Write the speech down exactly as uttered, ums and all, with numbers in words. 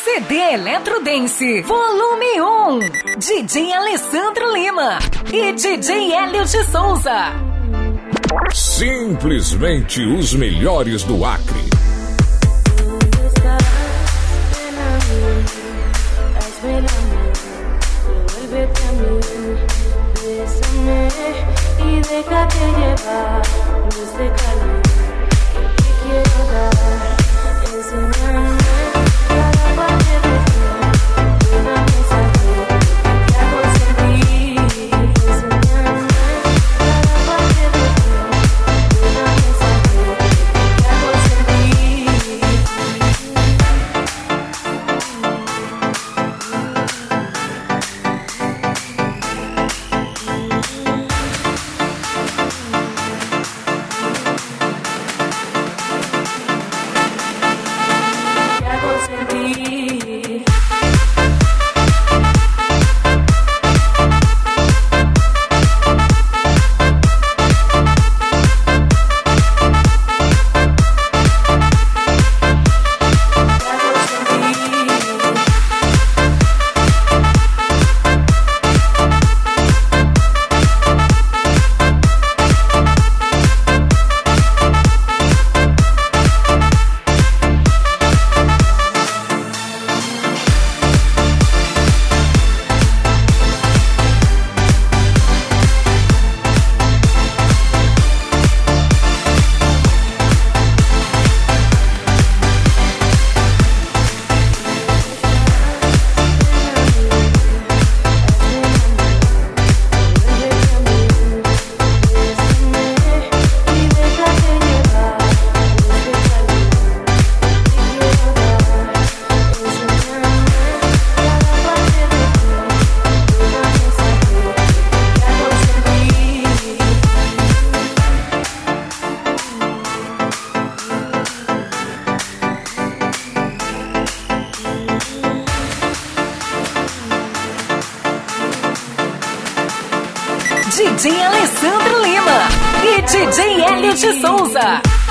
C D Eletrodance, volume um. D J Alessandro Lima e D J Hélio de Souza. Simplesmente os melhores do Acre. Y déjate llevar, luz de calor, que te quiero dar, enséñame cada parte de ti, déjame saber que hago sentir, enséñame cada parte de ti, déjame saber que hago sentir. D J Alessandro Lima e D J Hélio de Souza.